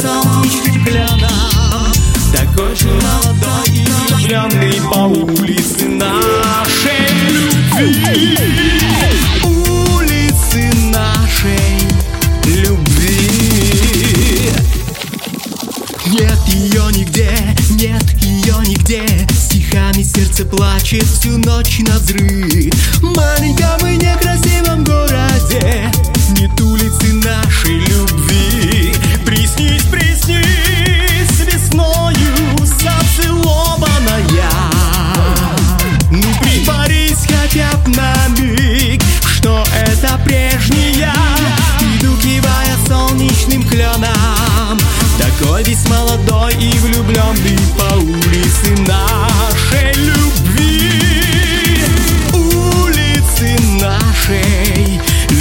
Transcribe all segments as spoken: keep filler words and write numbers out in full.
солнечным кляном, такой же молодой и влюбленный по улице нашей любви. Улицы нашей любви. Нет ее нигде, нет ее нигде. Стихами сердце плачет всю ночь навзрыд. В маленьком и некрасивом городе нет улицы нашей любви. Приснись, приснись весною зацелованная. Ну притворись хотя б на миг, что это прежняя. Иду, кивая солнечным кленом, такой весь молодой и влюбленный по улице нашей любви. Улицы нашей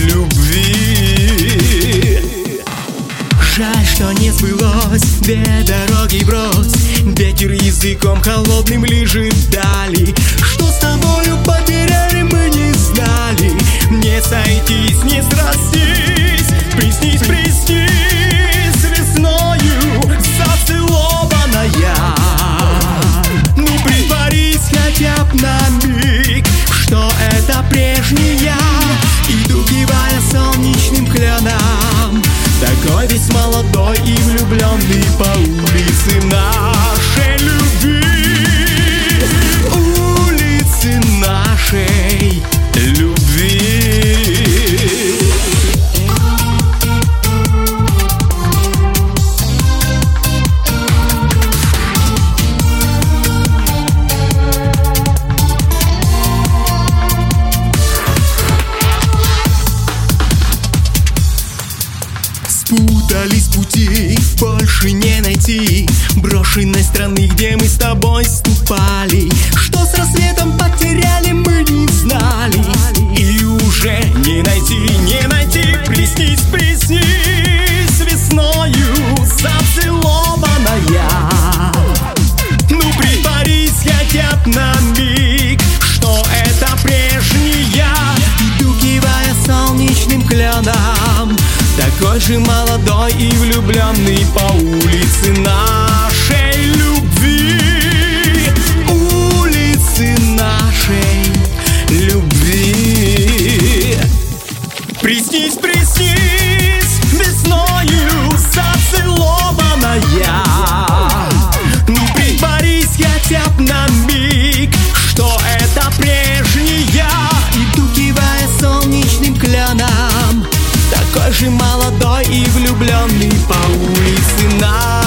любви. Жаль, что не сбылось, две дороги брось. Ветер языком холодным лежит вдали. Что с тобою потеряли, мы не знали. Не сойтись, не срастись. Приснись, приснись весною зацелованная. Ну притворись хотя б на миг, что это прежняя. Иду, кивая солнечным кленом, такой весь молодой и влюбленный по улице нашей любви. Улицы нашей любви. Спутались пути, больше не найти брошенной страны, где мы с тобой ступали. Что с рассветом потеряли, мы не знали. И уже не найти, не найти. Приснись, приснись весною зацелованная. Ну притворись хотя б на миг, что это прежняя. Иду, кивая солнечным кленом, такой же молодой и влюбленный по улице нашей любви. Улицы нашей любви. Приснись, приснись весною зацелованная. Ну притворись хотя б на миг, что это прежняя. Иду, кивая солнечным кленом, такой же молодой и влюбленный по улице нашей.